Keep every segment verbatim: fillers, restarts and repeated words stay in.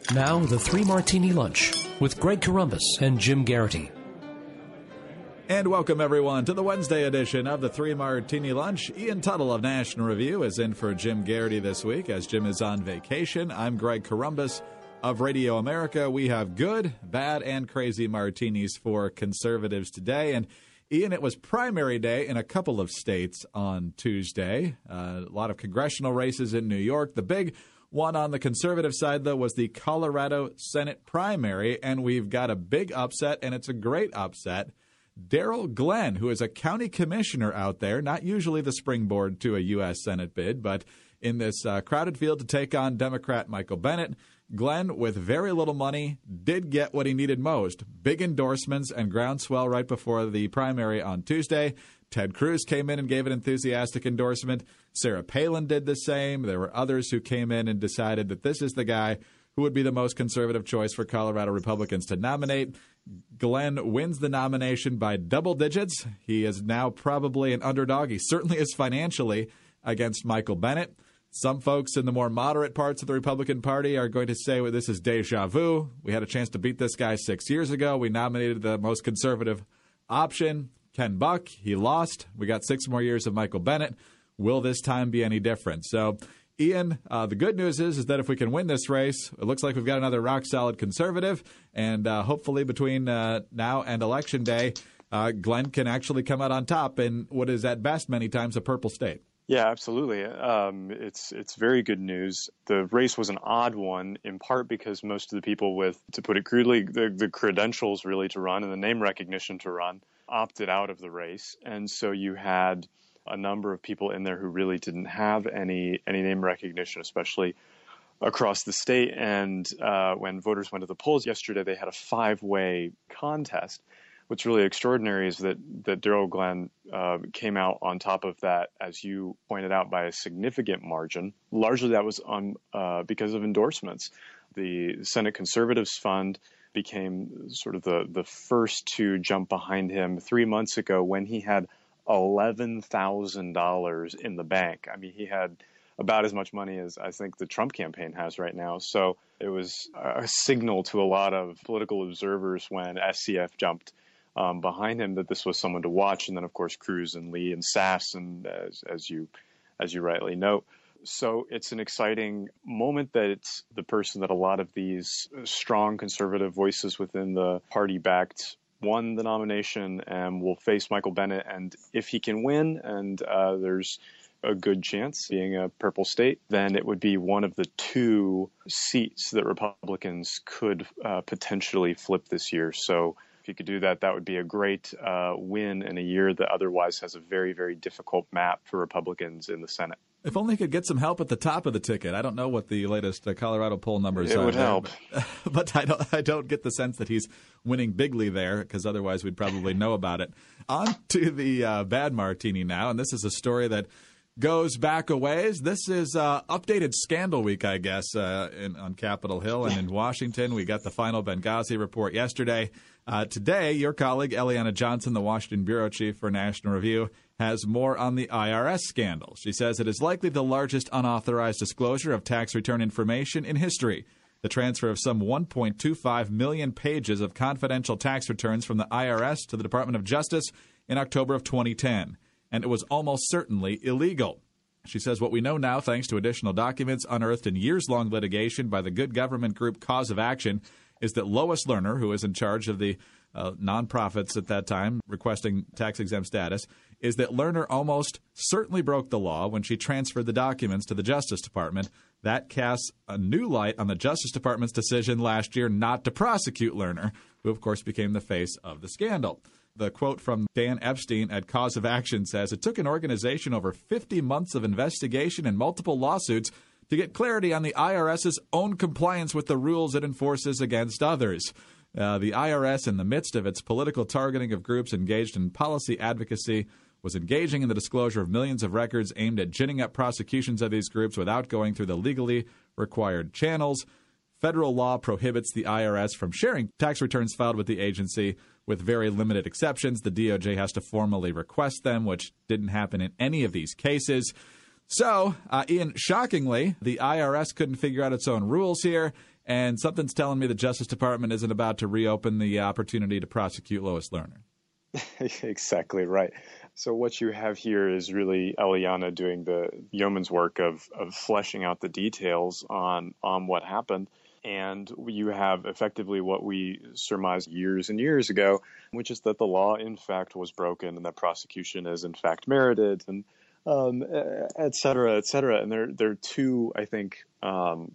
Now, the Three Martini Lunch with Greg Corombos and Jim Garrity. And welcome, everyone, to the Wednesday edition of the Three Martini Lunch. Ian Tuttle of National Review is in for Jim Garrity this week, as Jim is on vacation. I'm Greg Corombos of Radio America. We have good, bad, and crazy martinis for conservatives today. And, Ian, it was primary day in a couple of states on Tuesday. Uh, a lot of congressional races in New York. The big one on the conservative side, though, was the Colorado Senate primary, and we've got a big upset, and it's a great upset. Darrell Glenn, who is a county commissioner out there, not usually the springboard to a U S Senate bid, but in this uh, crowded field to take on Democrat Michael Bennet, Glenn, with very little money, did get what he needed most, big endorsements and groundswell right before the primary on Tuesday. Ted Cruz came in and gave an enthusiastic endorsement. Sarah Palin did the same. There were others who came in and decided that this is the guy who would be the most conservative choice for Colorado Republicans to nominate. Glenn wins the nomination by double digits. He is now probably an underdog. He certainly is financially against Michael Bennet. Some folks in the more moderate parts of the Republican Party are going to say, well, this is deja vu. We had a chance to beat this guy six years ago. We nominated the most conservative option, Ken Buck. He lost. We got six more years of Michael Bennet. Will this time be any different? So, Ian, uh, the good news is, is that if we can win this race, it looks like we've got another rock-solid conservative, and uh, hopefully between uh, now and Election Day, uh, Glenn can actually come out on top in what is at best many times a purple state. Yeah, absolutely. Um, it's it's very good news. The race was an odd one, in part because most of the people with, to put it crudely, the, the credentials really to run and the name recognition to run opted out of the race. And so you had a number of people in there who really didn't have any any name recognition, especially across the state. And uh, when voters went to the polls yesterday, they had a five-way contest. What's really extraordinary is that, that Darrell Glenn uh, came out on top of that, as you pointed out, by a significant margin. Largely that was on uh, because of endorsements. The Senate Conservatives Fund became sort of the, the first to jump behind him three months ago when he had eleven thousand dollars in the bank. I mean, he had about as much money as I think the Trump campaign has right now. So it was a signal to a lot of political observers when S C F jumped Um, behind him that this was someone to watch. And then, of course, Cruz and Lee and Sass, and as, as you as you rightly note. So it's an exciting moment that it's the person that a lot of these strong conservative voices within the party backed won the nomination and will face Michael Bennet. And if he can win, and uh, there's a good chance, being a purple state, then it would be one of the two seats that Republicans could uh, potentially flip this year. So if you could do that, that would be a great uh, win in a year that otherwise has a very, very difficult map for Republicans in the Senate. If only he could get some help at the top of the ticket. I don't know what the latest uh, Colorado poll numbers it are. It would there, help. But, but I don't, I don't get the sense that he's winning bigly there, because otherwise we'd probably know about it. On to the uh, bad martini now, and this is a story that goes back a ways. This is uh, updated scandal week, I guess, uh, in, on Capitol Hill and in Washington. We got the final Benghazi report yesterday. Uh, today, your colleague, Eliana Johnson, the Washington bureau chief for National Review, has more on the I R S scandal. She says it is likely the largest unauthorized disclosure of tax return information in history. The transfer of some one point two five million pages of confidential tax returns from the I R S to the Department of Justice in October of twenty ten. And it was almost certainly illegal. She says what we know now, thanks to additional documents unearthed in years-long litigation by the good government group Cause of Action, is that Lois Lerner, who was in charge of the uh, nonprofits at that time requesting tax-exempt status, is that Lerner almost certainly broke the law when she transferred the documents to the Justice Department. That casts a new light on the Justice Department's decision last year not to prosecute Lerner, who, of course, became the face of the scandal. The quote from Dan Epstein at Cause of Action says, "It took an organization over fifty months of investigation and multiple lawsuits to get clarity on the IRS's own compliance with the rules it enforces against others." Uh, the I R S, in the midst of its political targeting of groups engaged in policy advocacy, was engaging in the disclosure of millions of records aimed at ginning up prosecutions of these groups without going through the legally required channels. Federal law prohibits the I R S from sharing tax returns filed with the agency, with very limited exceptions. The D O J has to formally request them, which didn't happen in any of these cases. So, uh, Ian, shockingly, the I R S couldn't figure out its own rules here, and something's telling me the Justice Department isn't about to reopen the opportunity to prosecute Lois Lerner. Exactly right. So what you have here is really Eliana doing the yeoman's work of, of fleshing out the details on, on what happened. And you have effectively what we surmised years and years ago, which is that the law, in fact, was broken and that prosecution is, in fact, merited, and um, et cetera, et cetera. And there, there are two, I think, um,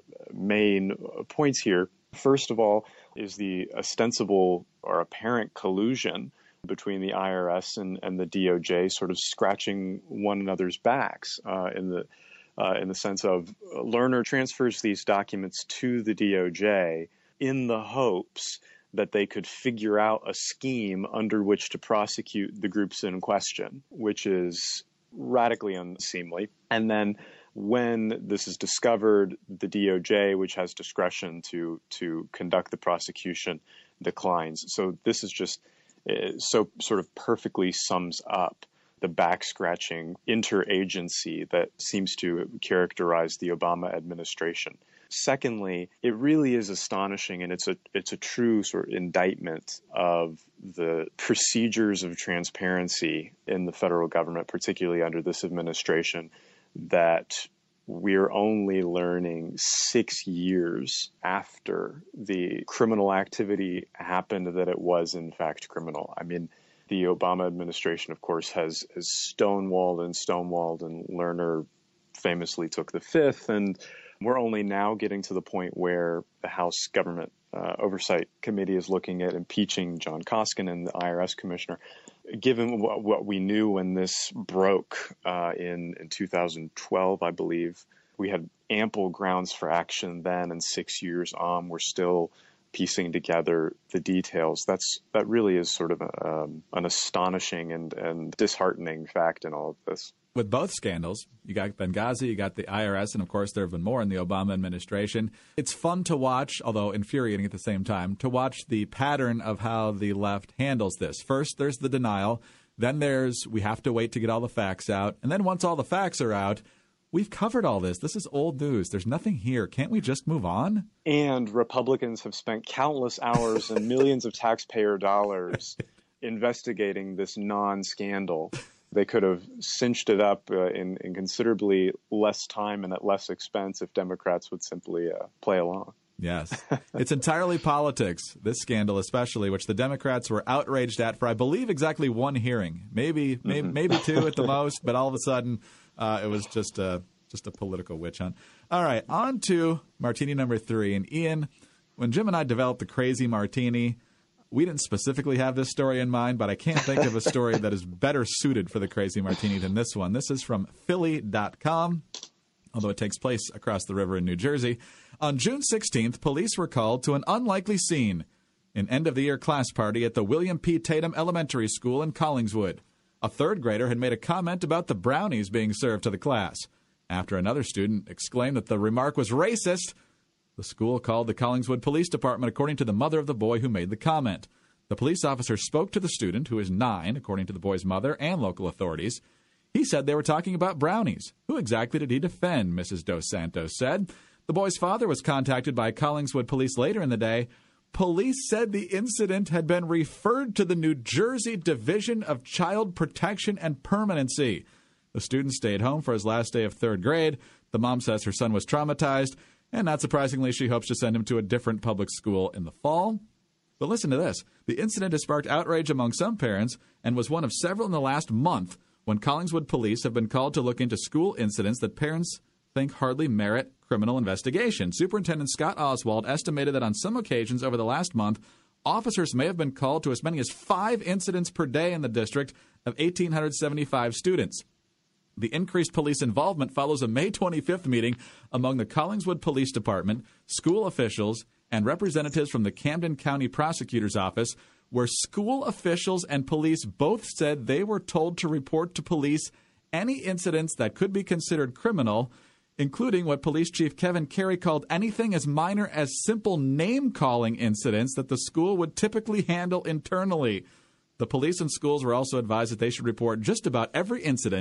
main points here. First of all is the ostensible or apparent collusion between the I R S and, and the D O J, sort of scratching one another's backs uh, in the uh, in the sense of Lerner transfers these documents to the D O J in the hopes that they could figure out a scheme under which to prosecute the groups in question, which is radically unseemly. And then when this is discovered, the D O J, which has discretion to to conduct the prosecution, declines. So this is just uh, so sort of perfectly sums up the back-scratching interagency that seems to characterize the Obama administration. Secondly, it really is astonishing, and it's a it's a true sort of indictment of the procedures of transparency in the federal government, particularly under this administration, that we're only learning six years after the criminal activity happened that it was, in fact, criminal. I mean, the Obama administration, of course, has, has stonewalled and stonewalled, and Lerner famously took the fifth. And we're only now getting to the point where the House Government uh, Oversight Committee is looking at impeaching John Koskin and the I R S commissioner. Given what, what we knew when this broke uh, in, in two thousand twelve, I believe, we had ample grounds for action then, and six years on, we're still piecing together the details. That's that really is sort of a, um, an astonishing and, and disheartening fact in all of this. With both scandals, you got Benghazi, you got the I R S, and of course there have been more in the Obama administration. It's fun to watch, although infuriating at the same time, to watch the pattern of how the left handles this. First, there's the denial. Then there's we have to wait to get all the facts out. And then once all the facts are out, we've covered all this. This is old news. There's nothing here. Can't we just move on? And Republicans have spent countless hours and millions of taxpayer dollars investigating this non-scandal. They could have cinched it up uh, in, in considerably less time and at less expense if Democrats would simply uh, play along. Yes. It's entirely politics, this scandal especially, which the Democrats were outraged at for, I believe, exactly one hearing. Maybe maybe, mm-hmm. maybe two at the most, but all of a sudden uh, it was just a, just a political witch hunt. All right, on to martini number three. And Ian, when Jim and I developed the Crazy Martini, we didn't specifically have this story in mind, but I can't think of a story that is better suited for the Crazy Martini than this one. This is from Philly dot com, although it takes place across the river in New Jersey. On June sixteenth, police were called to an unlikely scene, an end-of-the-year class party at the William P. Tatum Elementary School in Collingswood. A third grader had made a comment about the brownies being served to the class. After another student exclaimed that the remark was racist, the school called the Collingswood Police Department, according to the mother of the boy who made the comment. The police officer spoke to the student, who is nine, according to the boy's mother and local authorities. He said they were talking about brownies. Who exactly did he defend, Missus Dos Santos said. The boy's father was contacted by Collingswood police later in the day. Police said the incident had been referred to the New Jersey Division of Child Protection and Permanency. The student stayed home for his last day of third grade. The mom says her son was traumatized, and not surprisingly, she hopes to send him to a different public school in the fall. But listen to this. The incident has sparked outrage among some parents and was one of several in the last month when Collingswood police have been called to look into school incidents that parents think hardly merit criminal investigation. Superintendent Scott Oswald estimated that on some occasions over the last month, officers may have been called to as many as five incidents per day in the district of one thousand eight hundred seventy-five students. The increased police involvement follows a May twenty-fifth meeting among the Collingswood Police Department, school officials, and representatives from the Camden County Prosecutor's Office, where school officials and police both said they were told to report to police any incidents that could be considered criminal, including what Police Chief Kevin Carey called anything as minor as simple name-calling incidents that the school would typically handle internally. The police and schools were also advised that they should report just about every incident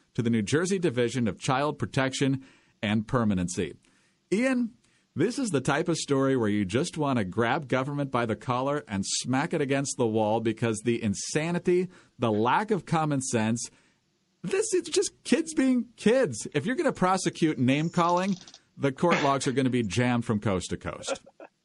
to the New Jersey Division of Child Protection and Permanency. Ian, this is the type of story where you just want to grab government by the collar and smack it against the wall because the insanity, the lack of common sense, this is just kids being kids. If you're going to prosecute name-calling, the court logs are going to be jammed from coast to coast.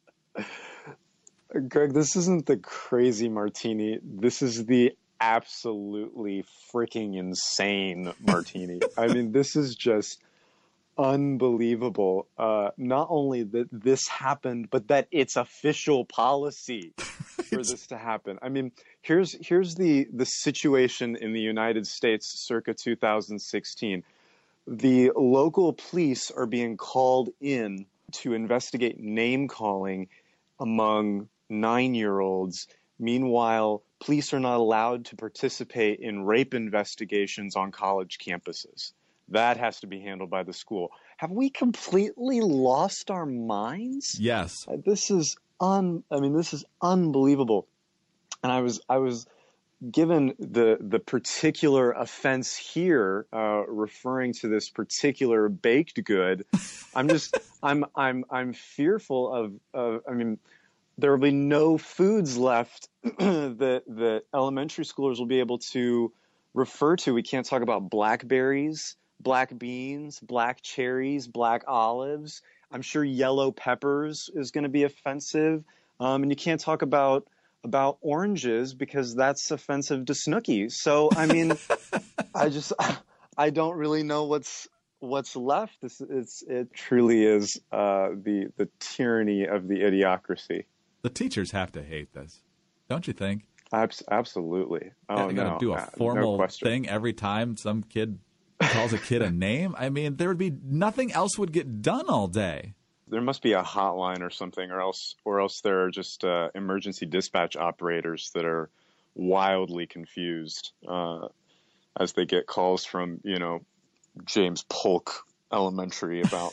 Greg, this isn't the crazy martini. This is the absolutely freaking insane martini. I mean, this is just unbelievable. Uh, not only that this happened, but that it's official policy for this to happen. I mean, here's here's the the situation in the United States circa two thousand sixteen. The local police are being called in to investigate name calling among nine-year-olds. Meanwhile, police are not allowed to participate in rape investigations on college campuses. That has to be handled by the school. Have we completely lost our minds? Yes. This is un I mean, this is unbelievable. And I was I was given the the particular offense here, uh, referring to this particular baked good. I'm just I'm I'm I'm fearful of of I mean, there will be no foods left that that elementary schoolers will be able to refer to. We can't talk about blackberries, black beans, black cherries, black olives. I'm sure yellow peppers is going to be offensive. Um, and you can't talk about about oranges because that's offensive to Snooki. So, I mean, I just I don't really know what's what's left. This it's it truly is uh, the the tyranny of the idiocracy. The teachers have to hate this, don't you think? Abs- absolutely. Oh, you got to no. do a Uh, formal no thing every time some kid calls a kid a name. I mean, there would be nothing else would get done all day. There must be a hotline or something, or else, or else there are just uh, emergency dispatch operators that are wildly confused uh, as they get calls from, you know, James Polk Elementary about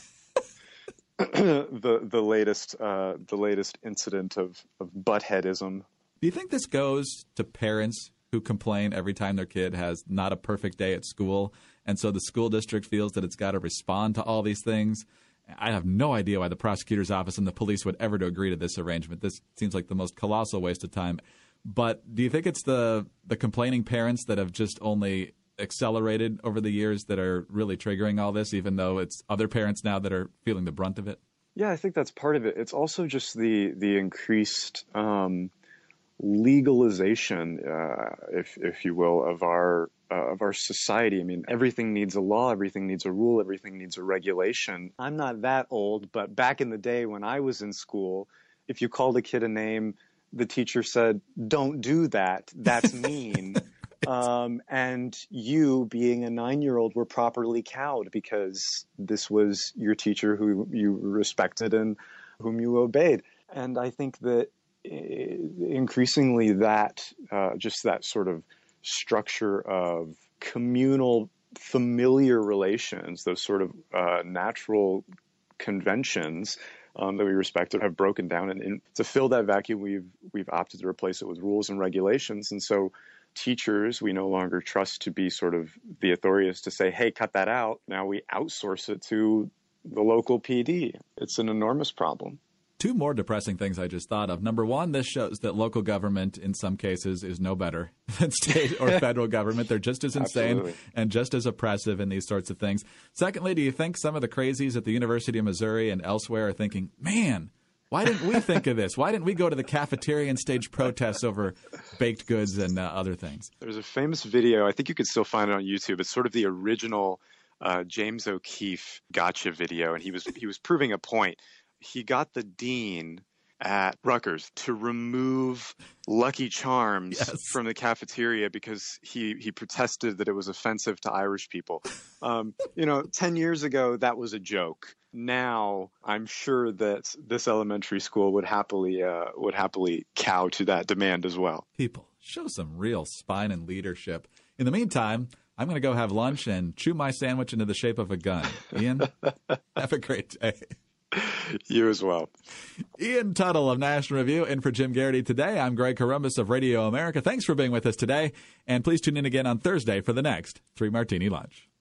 the the latest uh, the latest incident of, of buttheadism. Do you think this goes to parents who complain every time their kid has not a perfect day at school, and so the school district feels that it's got to respond to all these things? I have no idea why the prosecutor's office and the police would ever to agree to this arrangement. This seems like the most colossal waste of time. But do you think it's the the complaining parents that have just only accelerated over the years that are really triggering all this, even though it's other parents now that are feeling the brunt of it? Yeah, I think that's part of it. It's also just the the increased um, legalization, uh, if if you will, of our uh, of our society. I mean, everything needs a law, everything needs a rule, everything needs a regulation. I'm not that old, but back in the day when I was in school, if you called a kid a name, the teacher said, "Don't do that. That's mean." Um, and you, being a nine-year-old, were properly cowed because this was your teacher who you respected and whom you obeyed. And I think that increasingly that, uh, just that sort of structure of communal, familiar relations, those sort of uh, natural conventions um, that we respected have broken down. And, and to fill that vacuum, we've we've opted to replace it with rules and regulations. And so teachers, we no longer trust to be sort of the authorities to say, hey, cut that out. Now we outsource it to the local P D. It's an enormous problem. Two more depressing things I just thought of. Number one, this shows that local government in some cases is no better than state or federal government. They're just as insane Absolutely. and just as oppressive in these sorts of things. Secondly, do you think some of the crazies at the University of Missouri and elsewhere are thinking, man, why didn't we think of this? Why didn't we go to the cafeteria and stage protests over baked goods and uh, other things? There's a famous video. I think you could still find it on YouTube. It's sort of the original uh, James O'Keefe gotcha video, and he was he was proving a point. He got the dean at Rutgers to remove Lucky Charms Yes. from the cafeteria because he, he protested that it was offensive to Irish people. Um, you know, ten years ago, that was a joke. Now, I'm sure that this elementary school would happily uh, would happily cow to that demand as well. People, show some real spine and leadership. In the meantime, I'm going to go have lunch and chew my sandwich into the shape of a gun. Ian, have a great day. You as well. Ian Tuttle of National Review in for Jim Garrity today. I'm Greg Corombos of Radio America. Thanks for being with us today, and please tune in again on Thursday for the next Three Martini Lunch.